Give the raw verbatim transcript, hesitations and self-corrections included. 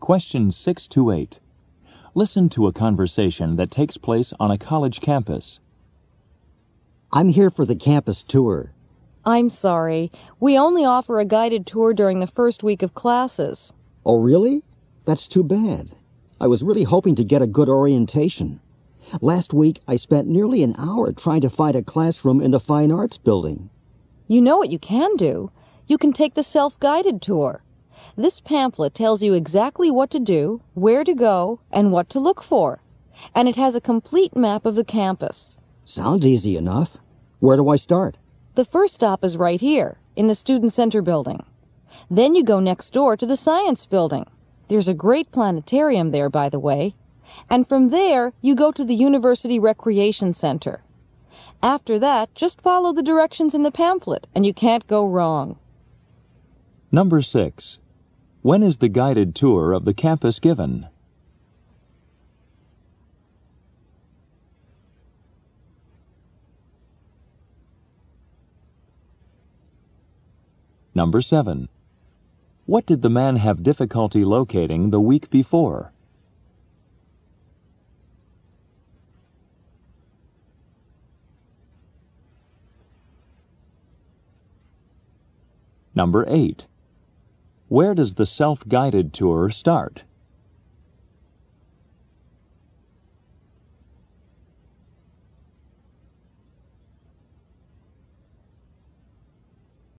Questions six to eight. Listen to a conversation that takes place on a college campus. I'm here for the campus tour. I'm sorry. We only offer a guided tour during the first week of classes. Oh, really? That's too bad. I was really hoping to get a good orientation. Last week, I spent nearly an hour trying to find a classroom in the Fine Arts Building. You know what you can do? You can take the self-guided tour. This pamphlet tells you exactly what to do, where to go, and what to look for. And it has a complete map of the campus. Sounds easy enough. Where do I start? The first stop is right here, in the Student Center building. Then you go next door to the Science Building. There's a great planetarium there, by the way. And from there, you go to the University Recreation Center. After that, just follow the directions in the pamphlet, and you can't go wrong. Number six. When is the guided tour of the campus given? Number seven. What did the man have difficulty locating the week before? Number eight. Where does the self-guided tour start?